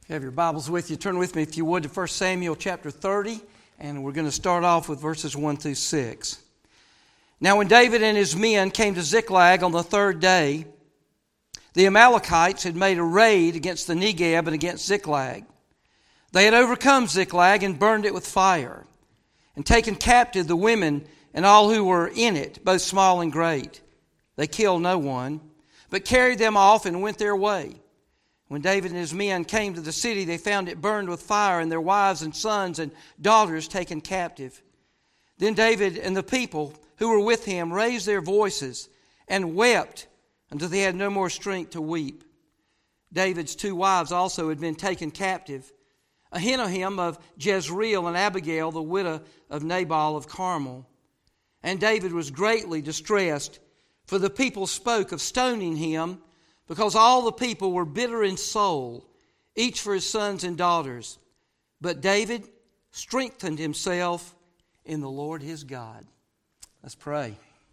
You have your Bibles with you. Turn with me, if you would, to 1 Samuel chapter 30, and we're going to start off with verses 1 through 6. Now when David and his men came to Ziklag on the third day, the Amalekites had made a raid against the Negeb and against Ziklag. They had overcome Ziklag and burned it with fire, and taken captive the women and all who were in it, both small and great. They killed no one, but carried them off and went their way. When David and his men came to the city, they found it burned with fire, and their wives and sons and daughters taken captive. Then David and the people who were with him raised their voices and wept until they had no more strength to weep. David's two wives also had been taken captive, Ahinoam of Jezreel and Abigail, the widow of Nabal of Carmel. And David was greatly distressed, for the people spoke of stoning him, because all the people were bitter in soul, each for his sons and daughters. But David strengthened himself in the Lord his God. Let's pray.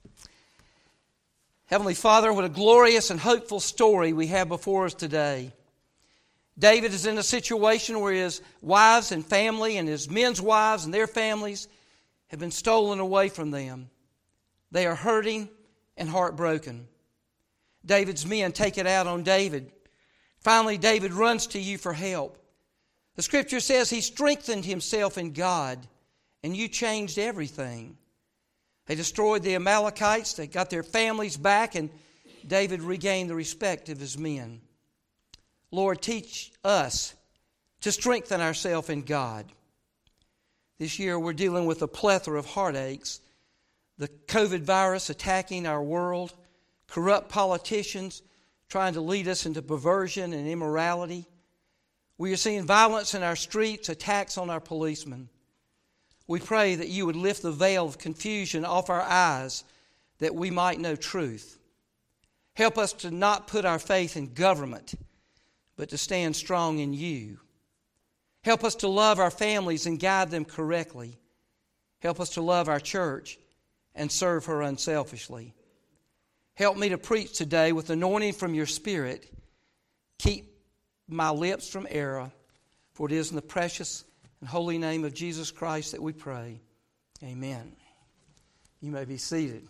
Heavenly Father, what a glorious and hopeful story we have before us today. David is in a situation where his wives and family and his men's wives and their families have been stolen away from them. They are hurting and heartbroken. David's men take it out on David. Finally, David runs to you for help. The Scripture says he strengthened himself in God, and you changed everything. They destroyed the Amalekites. They got their families back, and David regained the respect of his men. Lord, teach us to strengthen ourselves in God. This year we're dealing with a plethora of heartaches. The COVID virus attacking our world, corrupt politicians trying to lead us into perversion and immorality. We are seeing violence in our streets, attacks on our policemen. We pray that you would lift the veil of confusion off our eyes, that we might know truth. Help us to not put our faith in government, but to stand strong in you. Help us to love our families and guide them correctly. Help us to love our church and serve her unselfishly. Help me to preach today with anointing from your Spirit. Keep my lips from error, for it is in the precious and holy name of Jesus Christ that we pray. Amen. You may be seated.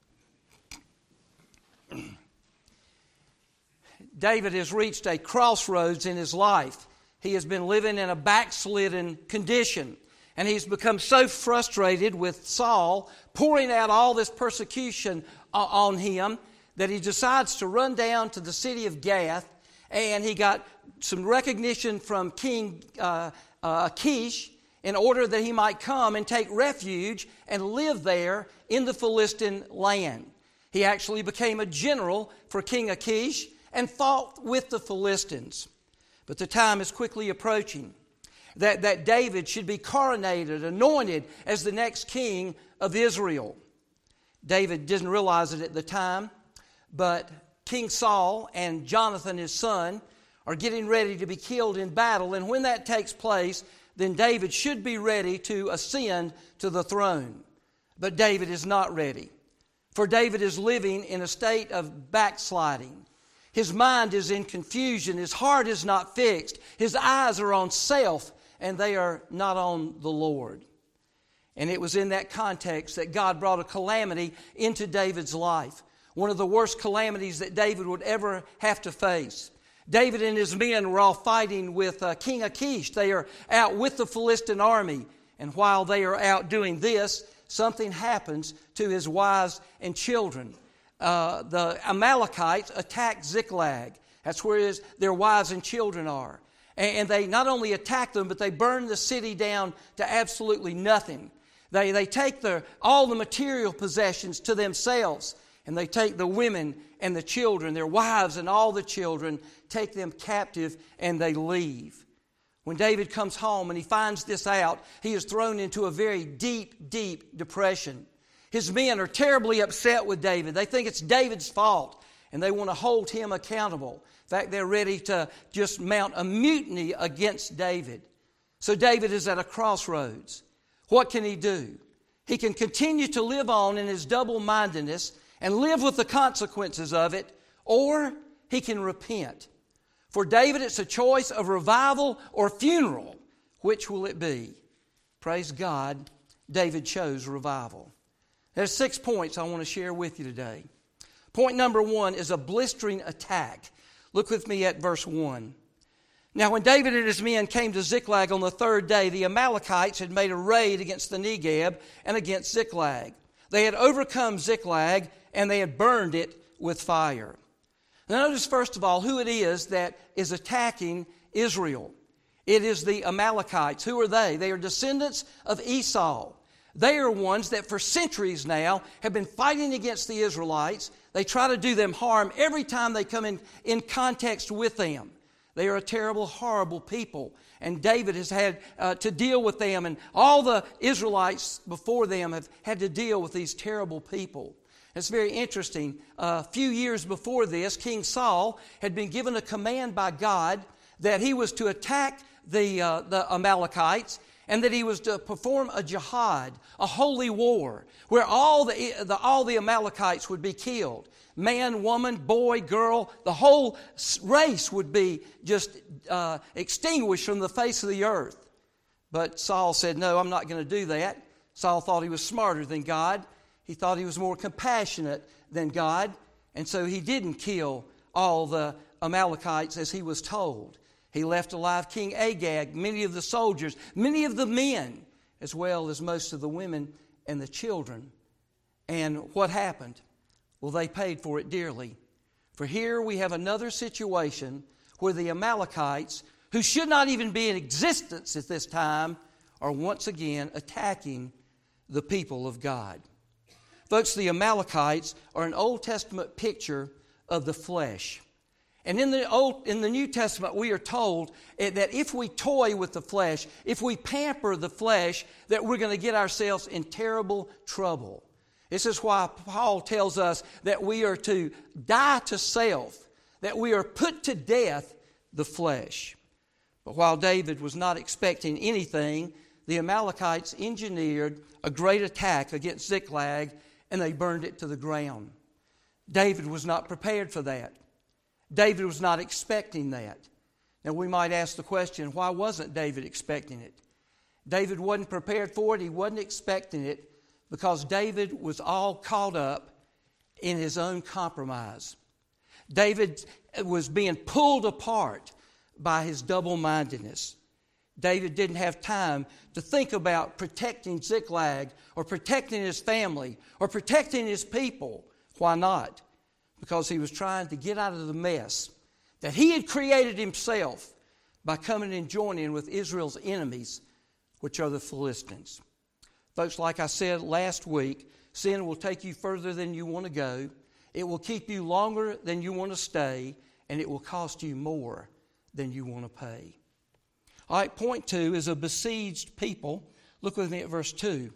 David has reached a crossroads in his life. He has been living in a backslidden condition, and he's become so frustrated with Saul pouring out all this persecution on him that he decides to run down to the city of Gath, and he got some recognition from King Achish in order that he might come and take refuge and live there in the Philistine land. He actually became a general for King Achish and fought with the Philistines. But the time is quickly approaching that David should be coronated, anointed as the next king of Israel. David didn't realize it at the time, but King Saul and Jonathan, his son, are getting ready to be killed in battle. And when that takes place, then David should be ready to ascend to the throne. But David is not ready. For David is living in a state of backsliding. His mind is in confusion. His heart is not fixed. His eyes are on self, and they are not on the Lord. And it was in that context that God brought a calamity into David's life. One of the worst calamities that David would ever have to face. David and his men were all fighting with King Achish. They are out with the Philistine army. And while they are out doing this, something happens to his wives and children. The Amalekites attack Ziklag. That's where their wives and children are. And they not only attack them, but they burn the city down to absolutely nothing. They take all the material possessions to themselves, and they take the women and the children, their wives and all the children, take them captive, and they leave. When David comes home and he finds this out, he is thrown into a very deep, deep depression. His men are terribly upset with David. They think it's David's fault, and they want to hold him accountable. In fact, they're ready to just mount a mutiny against David. So David is at a crossroads. What can he do? He can continue to live on in his double-mindedness and live with the consequences of it, or he can repent. For David, it's a choice of revival or funeral. Which will it be? Praise God, David chose revival. There's 6 points I want to share with you today. Point number 1 is a blistering attack. Look with me at verse 1. Now when David and his men came to Ziklag on the 3rd day, the Amalekites had made a raid against the Negeb and against Ziklag. They had overcome Ziklag and they had burned it with fire. Now notice first of all who it is that is attacking Israel. It is the Amalekites. Who are they? They are descendants of Esau. They are ones that for centuries now have been fighting against the Israelites. They try to do them harm every time they come in context with them. They are a terrible, horrible people. And David has had to deal with them. And all the Israelites before them have had to deal with these terrible people. It's very interesting. A few years before this, King Saul had been given a command by God that he was to attack the Amalekites and that he was to perform a jihad, a holy war, where all the Amalekites would be killed. Man, woman, boy, girl, the whole race would be just extinguished from the face of the earth. But Saul said, no, I'm not going to do that. Saul thought he was smarter than God. He thought he was more compassionate than God. And so he didn't kill all the Amalekites as he was told. He left alive King Agag, many of the soldiers, many of the men, as well as most of the women and the children. And what happened? Well, they paid for it dearly. For here we have another situation where the Amalekites, who should not even be in existence at this time, are once again attacking the people of God. Folks, the Amalekites are an Old Testament picture of the flesh. And in the New Testament, we are told that if we toy with the flesh, if we pamper the flesh, that we're going to get ourselves in terrible trouble. This is why Paul tells us that we are to die to self, that we are put to death the flesh. But while David was not expecting anything, the Amalekites engineered a great attack against Ziklag, and they burned it to the ground. David was not prepared for that. David was not expecting that. Now we might ask the question, why wasn't David expecting it? David wasn't prepared for it. He wasn't expecting it because David was all caught up in his own compromise. David was being pulled apart by his double-mindedness. David didn't have time to think about protecting Ziklag or protecting his family or protecting his people. Why not? Because he was trying to get out of the mess that he had created himself by coming and joining with Israel's enemies, which are the Philistines. Folks, like I said last week, sin will take you further than you want to go. It will keep you longer than you want to stay, and it will cost you more than you want to pay. All right, point 2 is a besieged people. Look with me at verse 2.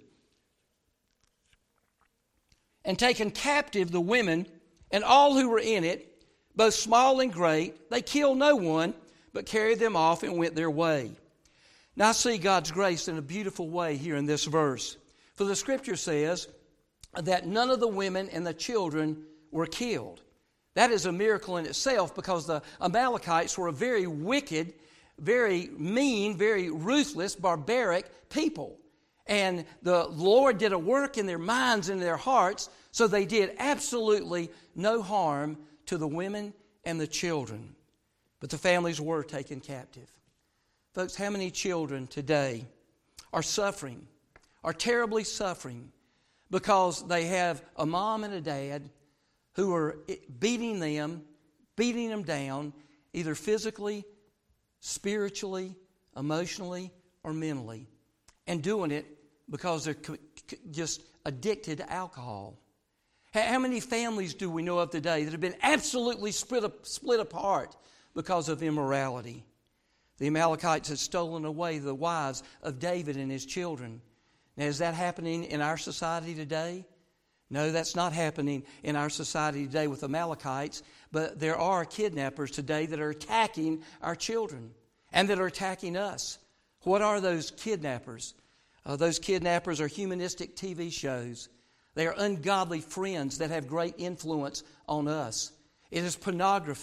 And taken captive the women and all who were in it, both small and great, they killed no one, but carried them off and went their way. Now I see God's grace in a beautiful way here in this verse. For the Scripture says that none of the women and the children were killed. That is a miracle in itself because the Amalekites were a very wicked, very mean, very ruthless, barbaric people. And the Lord did a work in their minds and their hearts, so they did absolutely no harm to the women and the children. But the families were taken captive. Folks, how many children today are suffering, are terribly suffering, because they have a mom and a dad who are beating them down, either physically, spiritually, emotionally, or mentally, and doing it because they're just addicted to alcohol. How many families do we know of today that have been absolutely split apart because of immorality? The Amalekites had stolen away the wives of David and his children. Now, is that happening in our society today? No, that's not happening in our society today with Amalekites, but there are kidnappers today that are attacking our children and that are attacking us. What are those kidnappers? Those kidnappers are humanistic TV shows. They are ungodly friends that have great influence on us. It is pornography.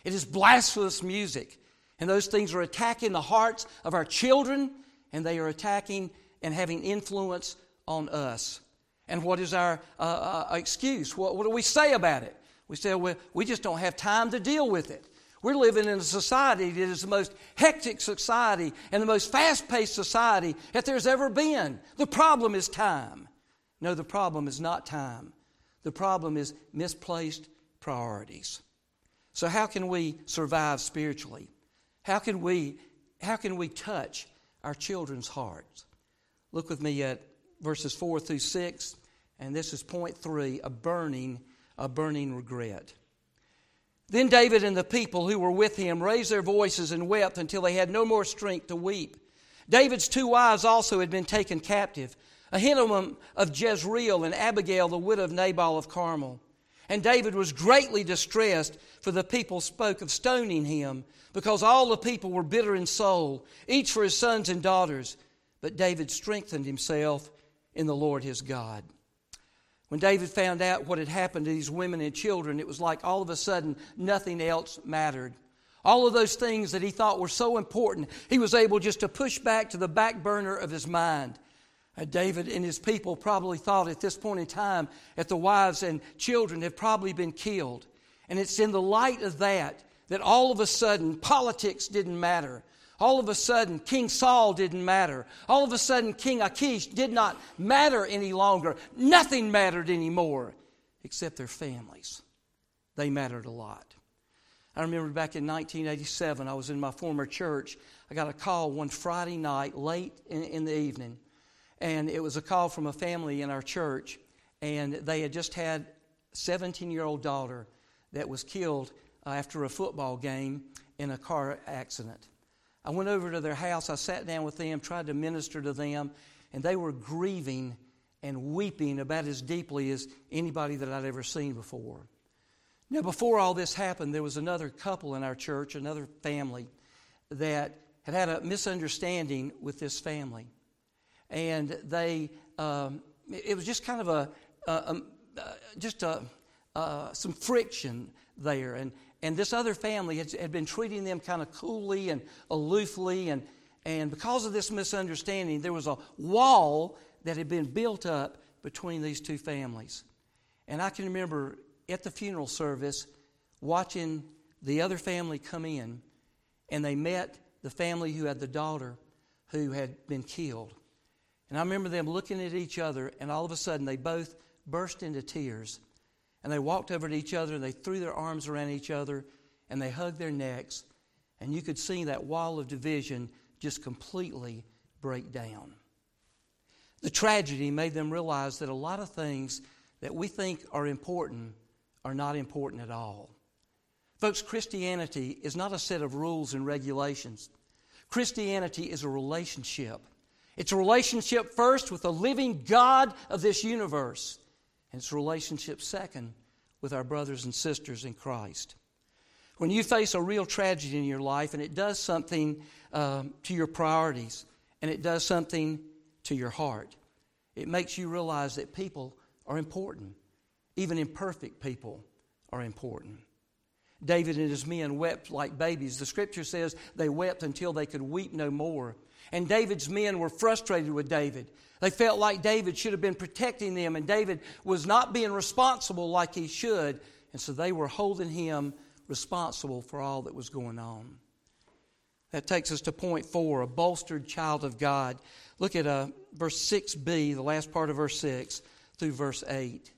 It is blasphemous music. And those things are attacking the hearts of our children, and they are attacking and having influence on us. And what is our excuse? What do we say about it? We say, well, we just don't have time to deal with it. We're living in a society that is the most hectic society and the most fast-paced society that there's ever been. The problem is time. No, the problem is not time. The problem is misplaced priorities. So how can we survive spiritually? How can we touch our children's hearts? Look with me at verses 4 through 6, and this is point 3, a burning regret. Then David and the people who were with him raised their voices and wept until they had no more strength to weep. David's 2 wives also had been taken captive, Ahinoam of Jezreel and Abigail, the widow of Nabal of Carmel. And David was greatly distressed, for the people spoke of stoning him, because all the people were bitter in soul, each for his sons and daughters. But David strengthened himself in the Lord his God. When David found out what had happened to these women and children, it was like all of a sudden nothing else mattered. All of those things that he thought were so important, he was able just to push back to the back burner of his mind. David and his people probably thought at this point in time that the wives and children had probably been killed. And it's in the light of that all of a sudden politics didn't matter. All of a sudden, King Saul didn't matter. All of a sudden, King Achish did not matter any longer. Nothing mattered anymore except their families. They mattered a lot. I remember back in 1987, I was in my former church. I got a call one Friday night, late in the evening. And it was a call from a family in our church. And they had just had a 17-year-old daughter that was killed after a football game in a car accident. I went over to their house, I sat down with them, tried to minister to them, and they were grieving and weeping about as deeply as anybody that I'd ever seen before. Now, before all this happened, there was another couple in our church, another family, that had a misunderstanding with this family. And it was just kind of some friction there. And this other family had been treating them kind of coolly and aloofly. And because of this misunderstanding, there was a wall that had been built up between these two families. And I can remember at the funeral service watching the other family come in, and they met the family who had the daughter who had been killed. And I remember them looking at each other, and all of a sudden they both burst into tears. And they walked over to each other, and they threw their arms around each other, and they hugged their necks. And you could see that wall of division just completely break down. The tragedy made them realize that a lot of things that we think are important are not important at all. Folks, Christianity is not a set of rules and regulations. Christianity is a relationship. It's a relationship first with the living God of this universe. And it's a relationship second with our brothers and sisters in Christ. When you face a real tragedy in your life and it does something to your priorities and it does something to your heart, it makes you realize that people are important. Even imperfect people are important. David and his men wept like babies. The Scripture says they wept until they could weep no more. And David's men were frustrated with David. They felt like David should have been protecting them, and David was not being responsible like he should. And so they were holding him responsible for all that was going on. That takes us to point 4, a bolstered child of God. Look at verse 6b, the last part of verse 6, through verse 8.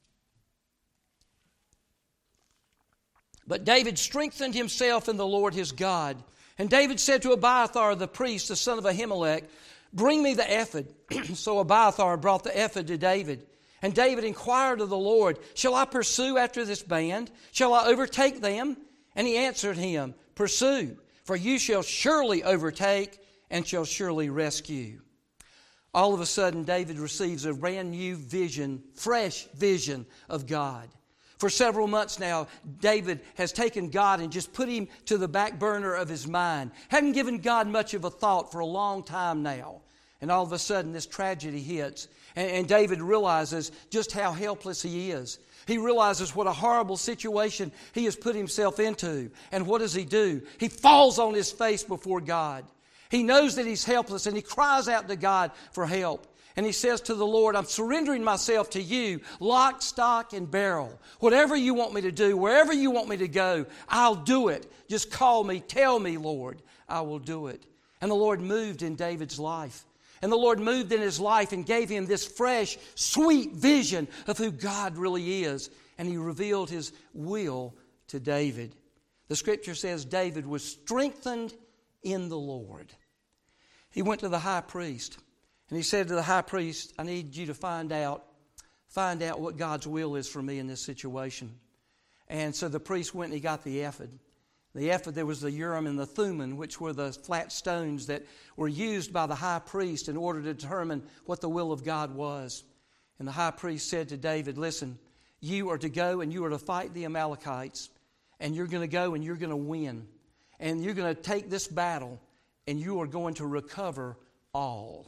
But David strengthened himself in the Lord his God. And David said to Abiathar the priest, the son of Ahimelech, "Bring me the ephod." So Abiathar brought the ephod to David. And David inquired of the Lord, "Shall I pursue after this band? Shall I overtake them?" And he answered him, "Pursue, for you shall surely overtake and shall surely rescue." All of a sudden, David receives a brand new vision, fresh vision of God. For several months now, David has taken God and just put him to the back burner of his mind. Hadn't given God much of a thought for a long time now. And all of a sudden, this tragedy hits. And David realizes just how helpless he is. He realizes what a horrible situation he has put himself into. And what does he do? He falls on his face before God. He knows that he's helpless, and he cries out to God for help. And he says to the Lord, I'm surrendering myself to you, lock, stock, and barrel. Whatever you want me to do, wherever you want me to go, I'll do it. Just call me, tell me, Lord, I will do it. And the Lord moved in David's life. And the Lord moved in his life and gave him this fresh, sweet vision of who God really is. And he revealed his will to David. The scripture says David was strengthened in the Lord. He went to the high priest. And he said to the high priest, I need you to find out what God's will is for me in this situation. And so the priest went and he got the ephod. The ephod, there was the Urim and the Thummim, which were the flat stones that were used by the high priest in order to determine what the will of God was. And the high priest said to David, listen, you are to go and you are to fight the Amalekites. And you're going to go and you're going to win. And you're going to take this battle and you are going to recover all.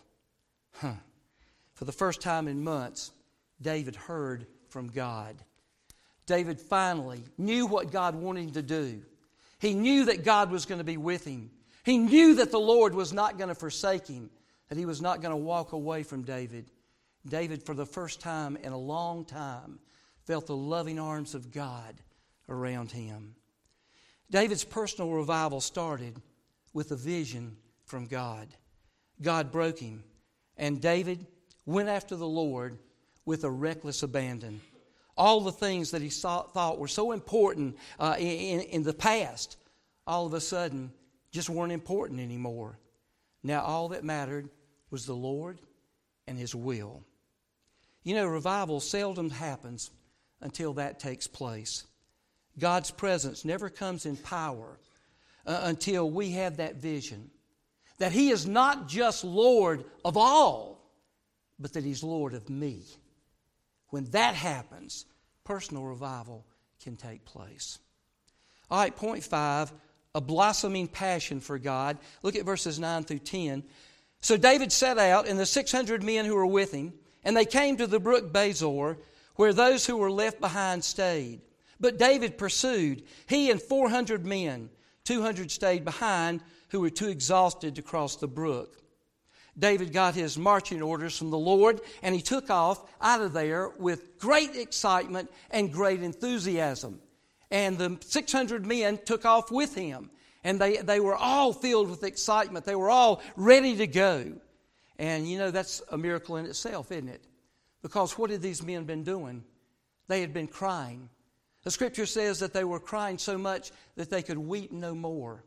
For the first time in months, David heard from God. David finally knew what God wanted him to do. He knew that God was going to be with him. He knew that the Lord was not going to forsake him, that he was not going to walk away from David. David, for the first time in a long time, felt the loving arms of God around him. David's personal revival started with a vision from God. God broke him. And David went after the Lord with a reckless abandon. All the things that he thought were so important in the past, all of a sudden, just weren't important anymore. Now all that mattered was the Lord and His will. You know, revival seldom happens until that takes place. God's presence never comes in power until we have that vision. That He is not just Lord of all, but that He's Lord of me. When that happens, personal revival can take place. All right, point 5, a blossoming passion for God. Look at verses 9 through 10. So David set out, and the 600 men who were with him, and they came to the brook Bezor, where those who were left behind stayed. But David pursued, he and 400 men. 200 stayed behind, who were too exhausted to cross the brook. David got his marching orders from the Lord, and he took off out of there with great excitement and great enthusiasm. And the 600 men took off with him, and they were all filled with excitement. They were all ready to go. And you know, that's a miracle in itself, isn't it? Because what had these men been doing? They had been crying. The scripture says that they were crying so much that they could weep no more.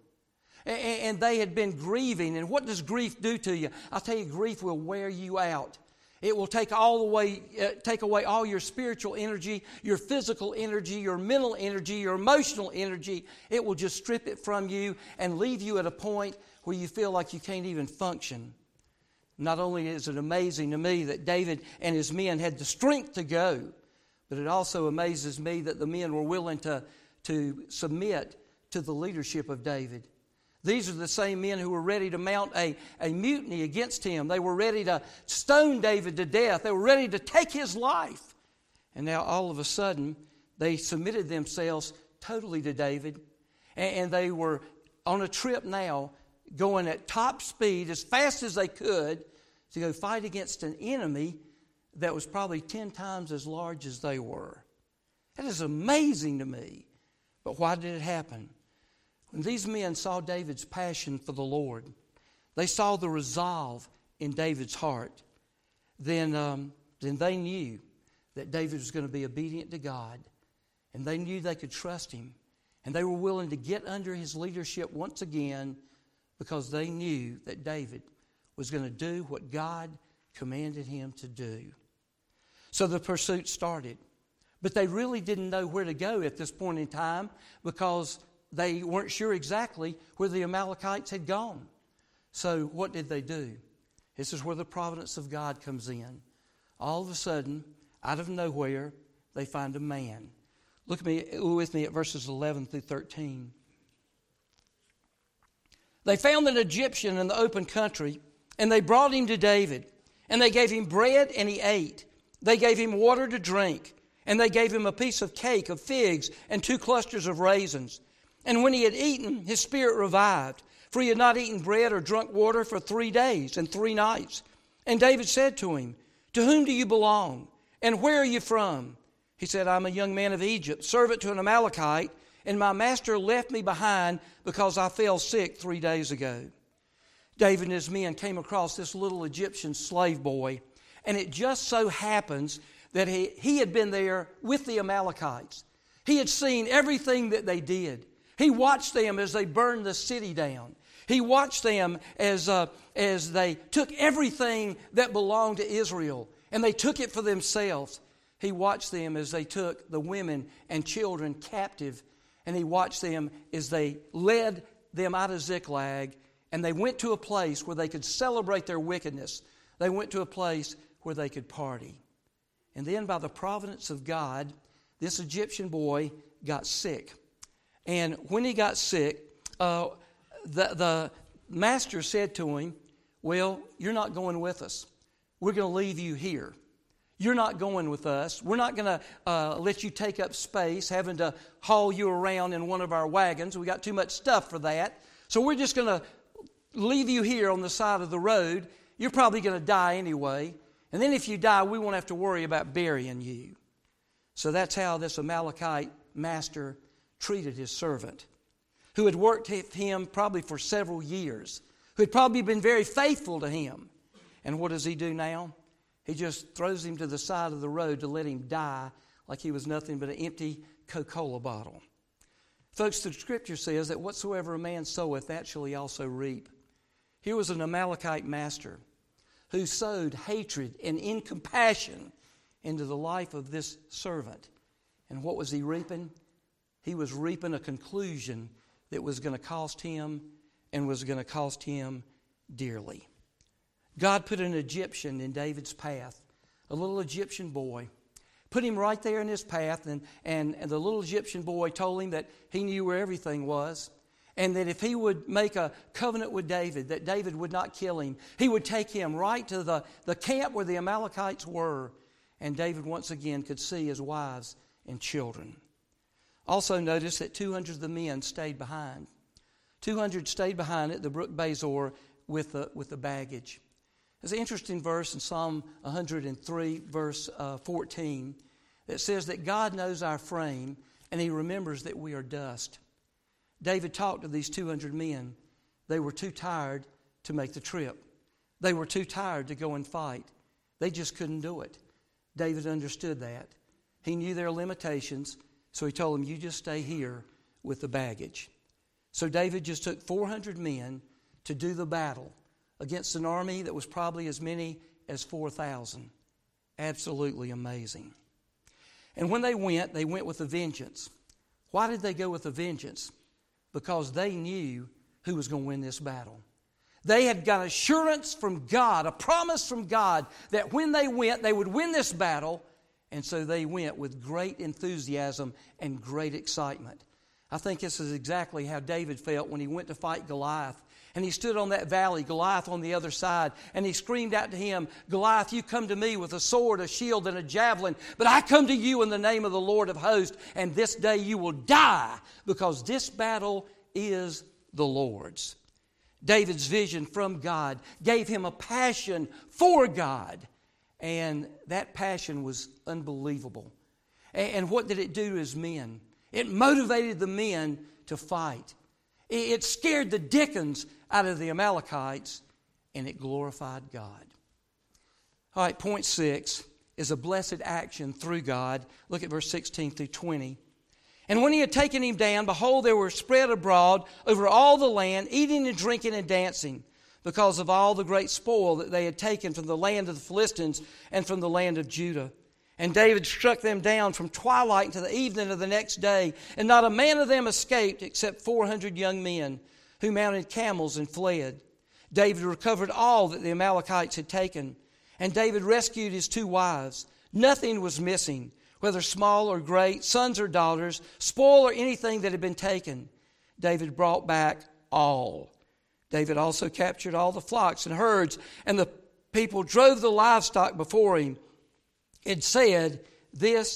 And they had been grieving. And what does grief do to you? I'll tell you, grief will wear you out. It will take away all your spiritual energy, your physical energy, your mental energy, your emotional energy. It will just strip it from you and leave you at a point where you feel like you can't even function. Not only is it amazing to me that David and his men had the strength to go, but it also amazes me that the men were willing to submit to the leadership of David. These are the same men who were ready to mount a mutiny against him. They were ready to stone David to death. They were ready to take his life. And now all of a sudden, they submitted themselves totally to David. And they were on a trip now, going at top speed, as fast as they could, to go fight against an enemy that was probably 10 times as large as they were. That is amazing to me. But why did it happen? When these men saw David's passion for the Lord, they saw the resolve in David's heart, then they knew that David was going to be obedient to God, and they knew they could trust him, and they were willing to get under his leadership once again because they knew that David was going to do what God commanded him to do. So the pursuit started, but they really didn't know where to go at this point in time because they weren't sure exactly where the Amalekites had gone. So what did they do? This is where the providence of God comes in. All of a sudden, out of nowhere, they find a man. Look with me at verses 11 through 13. They found an Egyptian in the open country, and they brought him to David. And they gave him bread, and he ate. They gave him water to drink. And they gave him a piece of cake of figs and 2 clusters of raisins. And when he had eaten, his spirit revived, for he had not eaten bread or drunk water for 3 days and 3 nights. And David said to him, "To whom do you belong? And where are you from?" He said, "I'm a young man of Egypt, servant to an Amalekite, and my master left me behind because I fell sick 3 days ago." David and his men came across this little Egyptian slave boy, and it just so happens that he had been there with the Amalekites. He had seen everything that they did. He watched them as they burned the city down. He watched them as they took everything that belonged to Israel, and they took it for themselves. He watched them as they took the women and children captive, and he watched them as they led them out of Ziklag, and they went to a place where they could celebrate their wickedness. They went to a place where they could party. And then by the providence of God, this Egyptian boy got sick. And when he got sick, the master said to him, "Well, you're not going with us. We're going to leave you here. You're not going with us. We're not going to let you take up space, having to haul you around in one of our wagons. We got too much stuff for that. So we're just going to leave you here on the side of the road. You're probably going to die anyway. And then if you die, we won't have to worry about burying you." So that's how this Amalekite master treated his servant, who had worked with him probably for several years, who had probably been very faithful to him. And what does he do now? He just throws him to the side of the road to let him die like he was nothing but an empty Coca-Cola bottle. Folks, the Scripture says that whatsoever a man soweth, that shall he also reap. Here was an Amalekite master who sowed hatred and incompassion into the life of this servant. And what was he reaping? He was reaping a conclusion that was going to cost him and was going to cost him dearly. God put an Egyptian in David's path, a little Egyptian boy. Put him right there in his path, and the little Egyptian boy told him that he knew where everything was, and that if he would make a covenant with David, that David would not kill him. He would take him right to the camp where the Amalekites were, and David once again could see his wives and children. Also notice that 200 of the men stayed behind. 200 stayed behind at the brook Bezor with the baggage. There's an interesting verse in Psalm 103, verse 14, that says that God knows our frame and He remembers that we are dust. David talked to these 200 men. They were too tired to make the trip. They were too tired to go and fight. They just couldn't do it. David understood that. He knew their limitations, so he told them, "You just stay here with the baggage." So David just took 400 men to do the battle against an army that was probably as many as 4,000. Absolutely amazing. And when they went with a vengeance. Why did they go with a vengeance? Because they knew who was going to win this battle. They had got assurance from God, a promise from God, that when they went, they would win this battle. And so they went with great enthusiasm and great excitement. I think this is exactly how David felt when he went to fight Goliath. And he stood on that valley, Goliath on the other side, and he screamed out to him, "Goliath, you come to me with a sword, a shield, and a javelin, but I come to you in the name of the Lord of hosts, and this day you will die, because this battle is the Lord's." David's vision from God gave him a passion for God, and that passion was unbelievable. And what did it do to his men? It motivated the men to fight. It scared the dickens out of the Amalekites, and it glorified God. All right, point 6 is a blessed action through God. Look at verse 16 through 20. "And when he had taken him down, behold, they were spread abroad over all the land, eating and drinking and dancing, because of all the great spoil that they had taken from the land of the Philistines and from the land of Judah. And David struck them down from twilight until the evening of the next day, and not a man of them escaped except 400 young men who mounted camels and fled. David recovered all that the Amalekites had taken, and David rescued his 2 wives. Nothing was missing, whether small or great, sons or daughters, spoil or anything that had been taken. David brought back all. David also captured all the flocks and herds, and the people drove the livestock before him. It said, "This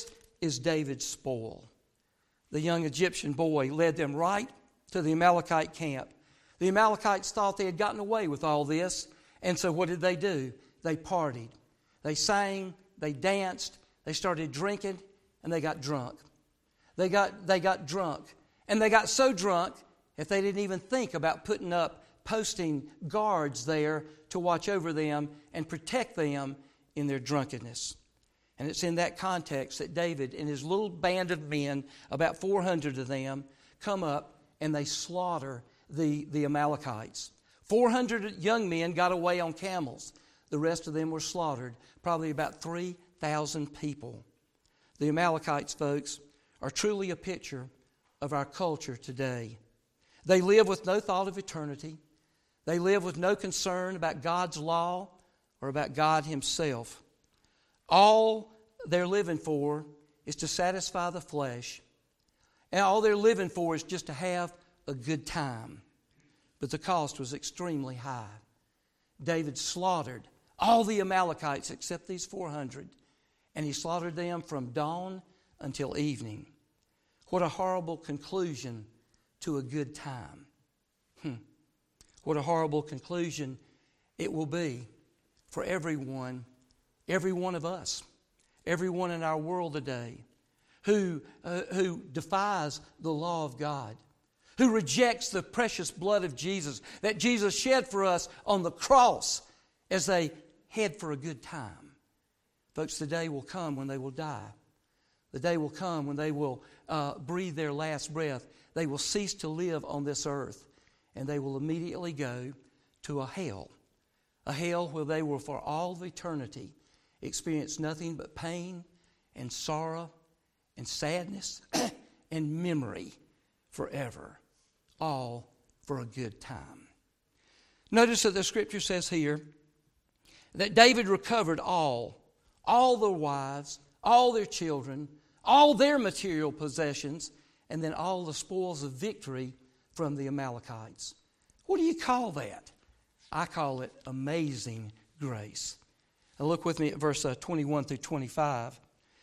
is David's spoil. The young Egyptian boy led them right to the Amalekite camp. The Amalekites thought they had gotten away with all this, and so what did they do? They partied. They sang, they danced, they started drinking, and they got drunk. They got drunk. And they got so drunk that they didn't even think about posting guards there to watch over them and protect them in their drunkenness. And it's in that context that David and his little band of men, about 400 of them, come up and they slaughter the Amalekites. 400 young men got away on camels. The rest of them were slaughtered, probably about 3,000 people. The Amalekites, folks, are truly a picture of our culture today. They live with no thought of eternity. They live with no concern about God's law or about God Himself. All they're living for is to satisfy the flesh. And all they're living for is just to have a good time. But the cost was extremely high. David slaughtered all the Amalekites except these 400. And he slaughtered them from dawn until evening. What a horrible conclusion to a good time. What a horrible conclusion it will be for every one of us, everyone in our world today who defies the law of God, who rejects the precious blood of Jesus that Jesus shed for us on the cross as they head for a good time. Folks, the day will come when they will die. The day will come when they will breathe their last breath. They will cease to live on this earth, and they will immediately go to a hell where they will for all of eternity experience nothing but pain and sorrow and sadness and memory forever, all for a good time. Notice that the Scripture says here that David recovered all their wives, all their children, all their material possessions, and then all the spoils of victory from the Amalekites. What do you call that? I call it amazing grace. Now look with me at verse 21 through 25.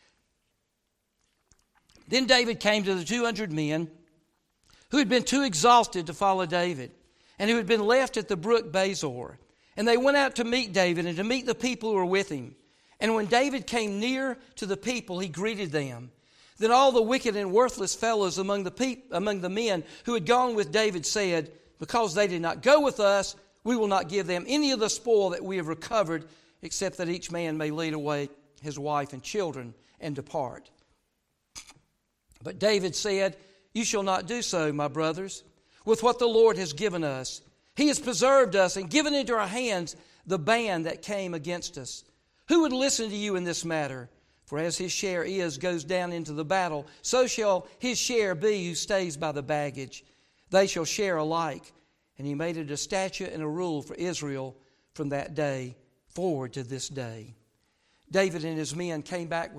Then David came to the 200 men who had been too exhausted to follow David, and who had been left at the brook Bezor. And they went out to meet David and to meet the people who were with him. And when David came near to the people, he greeted them. Then all the wicked and worthless fellows among the men who had gone with David said, "Because they did not go with us, we will not give them any of the spoil that we have recovered, except that each man may lead away his wife and children and depart." But David said, "You shall not do so, my brothers, with what the Lord has given us. He has preserved us and given into our hands the band that came against us. Who would listen to you in this matter? For as his share goes down into the battle, so shall his share be who stays by the baggage. They shall share alike." And he made it a statute and a rule for Israel from that day forward to this day. David and his men came back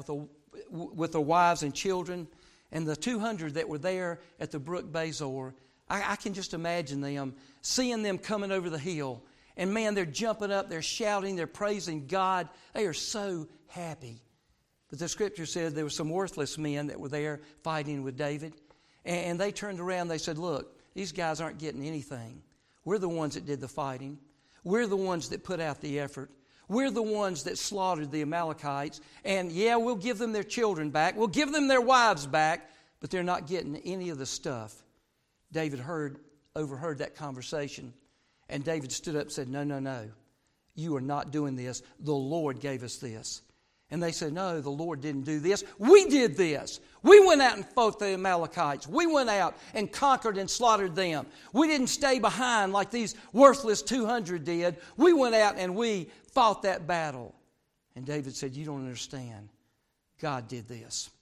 with their wives and children, and the 200 that were there at the brook Bezor, I can just imagine them, seeing them coming over the hill. And man, they're jumping up, they're shouting, they're praising God. They are so happy. But the Scripture said there were some worthless men that were there fighting with David. And they turned around, they said, "Look, these guys aren't getting anything. We're the ones that did the fighting. We're the ones that put out the effort. We're the ones that slaughtered the Amalekites. And yeah, we'll give them their children back. We'll give them their wives back. But they're not getting any of the stuff." David overheard that conversation. And David stood up and said, No. You are not doing this. The Lord gave us this. And they said, "No, the Lord didn't do this. We did this. We went out and fought the Amalekites. We went out and conquered and slaughtered them. We didn't stay behind like these worthless 200 did. We went out and we fought that battle." And David said, "You don't understand. God did this.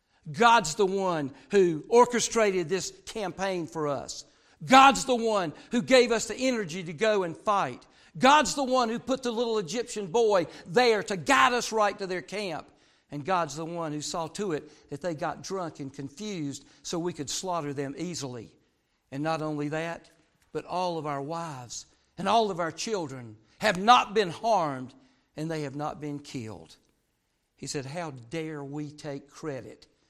God's the one who orchestrated this campaign for us. God's the one who gave us the energy to go and fight. God's the one who put the little Egyptian boy there to guide us right to their camp. And God's the one who saw to it that they got drunk and confused so we could slaughter them easily. And not only that, but all of our wives and all of our children have not been harmed and they have not been killed." He said, "How dare we take credit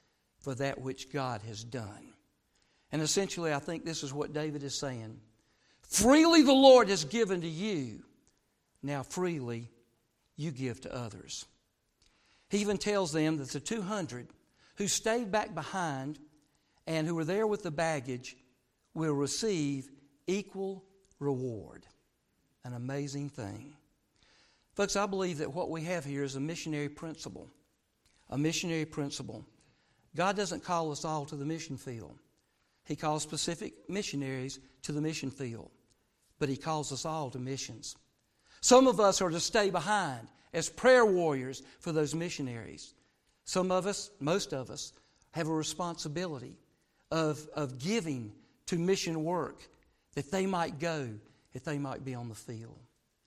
for that which God has done. And essentially, I think this is what David is saying. Freely the Lord has given to you. Now freely you give to others. He even tells them that the 200 who stayed back behind and who were there with the baggage will receive equal reward. An amazing thing. Folks, I believe that what we have here is a missionary principle. A missionary principle. God doesn't call us all to the mission field. He calls specific missionaries to the mission field. But He calls us all to missions. Some of us are to stay behind as prayer warriors for those missionaries. Some of us, most of us, have a responsibility of giving to mission work, that they might go, that they might be on the field.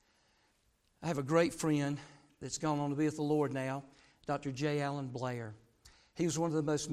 I have a great friend that's gone on to be with the Lord now, Dr. J. Allen Blair. He was one of the most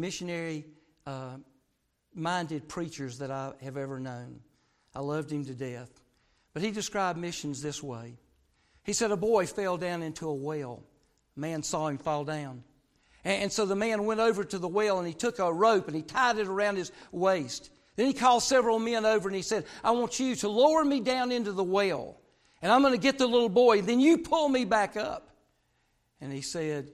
missionary-minded preachers that I have ever known. I loved him to death. But he described missions this way. He said a boy fell down into a well. A man saw him fall down. And so the man went over to the well and he took a rope and he tied it around his waist. Then he called several men over and he said, I want you to lower me down into the well. And I'm going to get the little boy. Then you pull me back up. And he said,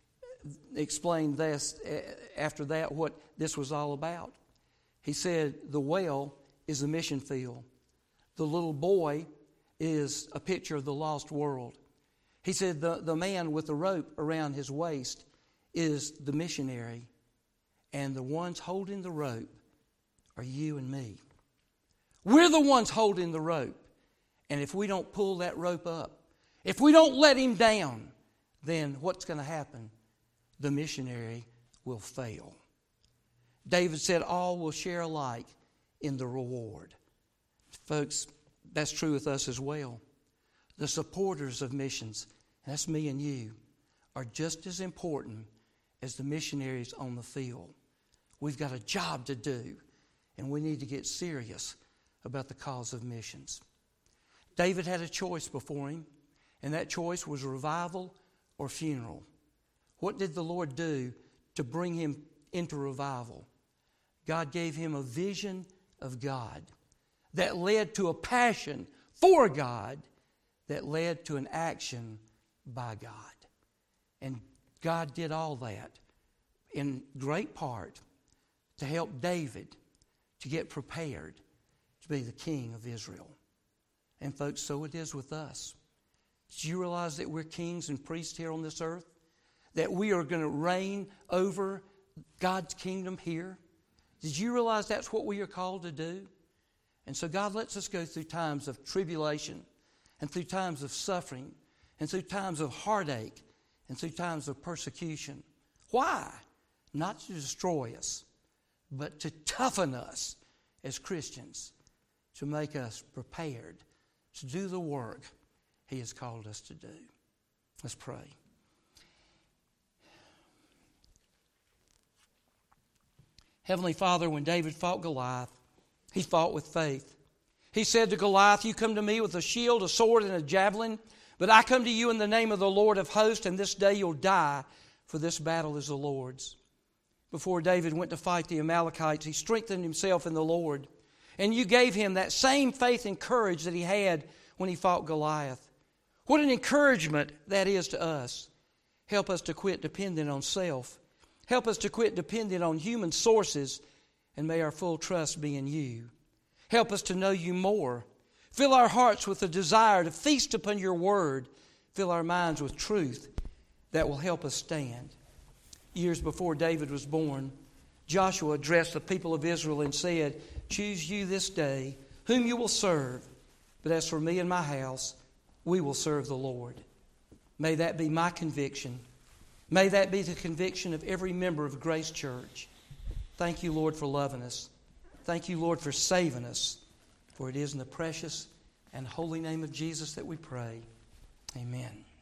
explained this after that what this was all about. He said, the well is the mission field. The little boy is a picture of the lost world. He said the man with the rope around his waist is the missionary, and the ones holding the rope are you and me. We're the ones holding the rope, and if we don't pull that rope up, if we don't let him down, then what's going to happen? The missionary will fail. David said all will share alike in the reward. Folks, that's true with us as well. The supporters of missions, and that's me and you, are just as important as the missionaries on the field. We've got a job to do, and we need to get serious about the cause of missions. David had a choice before him, and that choice was revival or funeral. What did the Lord do to bring him into revival? God gave him a vision of God that led to a passion for God that led to an action by God. And God did all that in great part to help David to get prepared to be the king of Israel. And folks, so it is with us. Did you realize that we're kings and priests here on this earth? That we are going to reign over God's kingdom here? Did you realize that's what we are called to do? And so God lets us go through times of tribulation and through times of suffering and through times of heartache and through times of persecution. Why? Not to destroy us, but to toughen us as Christians, to make us prepared to do the work He has called us to do. Let's pray. Heavenly Father, when David fought Goliath, he fought with faith. He said to Goliath, you come to me with a shield, a sword, and a javelin, but I come to you in the name of the Lord of hosts, and this day you'll die, for this battle is the Lord's. Before David went to fight the Amalekites, he strengthened himself in the Lord. And you gave him that same faith and courage that he had when he fought Goliath. What an encouragement that is to us. Help us to quit depending on self. Help us to quit depending on human sources, and may our full trust be in you. Help us to know you more. Fill our hearts with a desire to feast upon your word. Fill our minds with truth that will help us stand. Years before David was born, Joshua addressed the people of Israel and said, choose you this day whom you will serve. But as for me and my house, we will serve the Lord. May that be my conviction. May that be the conviction of every member of Grace Church. Thank you, Lord, for loving us. Thank you, Lord, for saving us. For it is in the precious and holy name of Jesus that we pray. Amen.